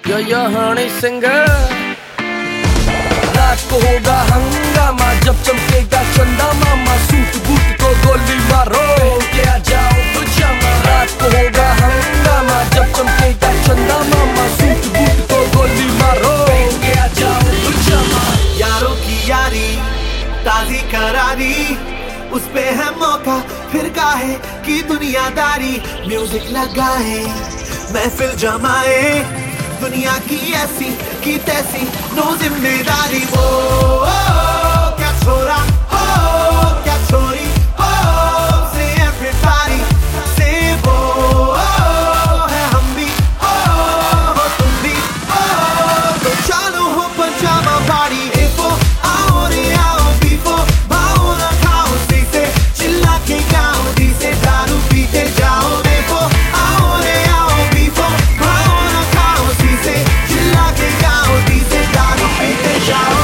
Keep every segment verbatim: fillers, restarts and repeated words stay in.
Yo, yo, honey singer. रात को होगा हंगामा जब चमकेगा चंदा मामा, सूट बूट को गोली मारो, पहन के आ जाओ पिजामा। रात को होगा हंगामा जब चमकेगा चंदा मामा, सूट बूट को गोली मारो, पहन के आ जाओ पिजामा। यारों की यारी ताजी करारी, उस पे है मौका फिर काहे की दुनियादारी। म्यूजिक लगाए महफिल जमाए, दुनिया की ऐसी की तैसी नो जिम्मेदारी। वो ओ, ओ, क्या छोरा हो क्या छोरी हो, से एवरीबॉडी से वो ओ, है हम भी ओ, हो तुम भी ओ, तो चालू हो पजामा पार्टी। एफो आओ रे आओ, बीफो भाओ ना खाओ, सी से चिल्ला के गाओ, डी से दारू पीते जाओ। एफो आओ रे आओ, बीफो भाओ ना खाओ, सी से चिल्ला के गाओ, डी से दारू पीते जाओ।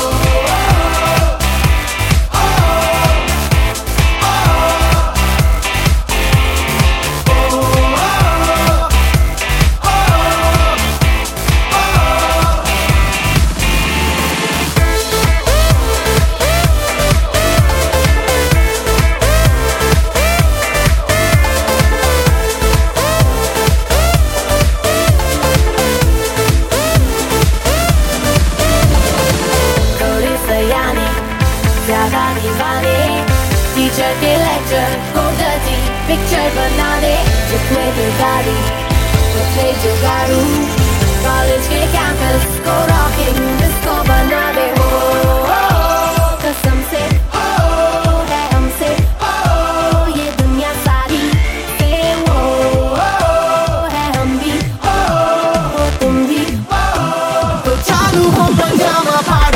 ज्यादा दीवाने टीचर के लेक्चर को डर्टी पिक्चर बना दे, जितने भी गाड़ी उतने जुगाड़ू, कॉलेज के कैंपस को रॉकिंग डिस्को बना दे। हो कसम से हो है हमसे हो ये दुनिया सारी से, वो है हम भी हो तुम भी हो, तो चालू हो पजामा पार्टी।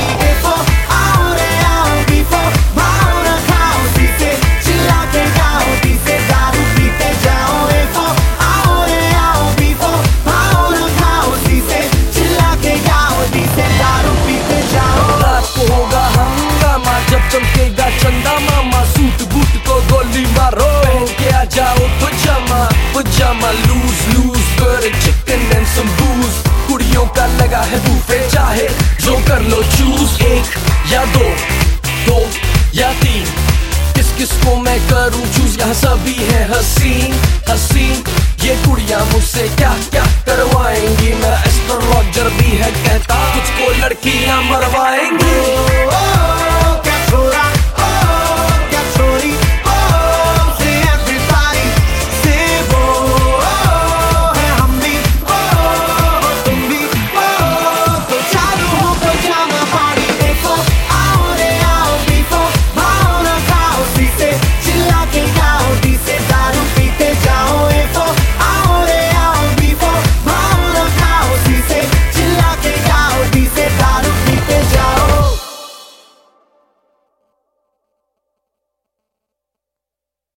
चमकेगा चंदा मामा, सूट बूट को गोली मारो, पहन के आ जाओ पिजामा। पिजामा लूज लूज कर चिकन एंड सम बूज, कुड़ियों का लगा है बूफे, चाहे जो कर लो चूज। एक या दो, दो या तीन, किस किस को मैं करूं चूज, यहाँ सभी है हसीन।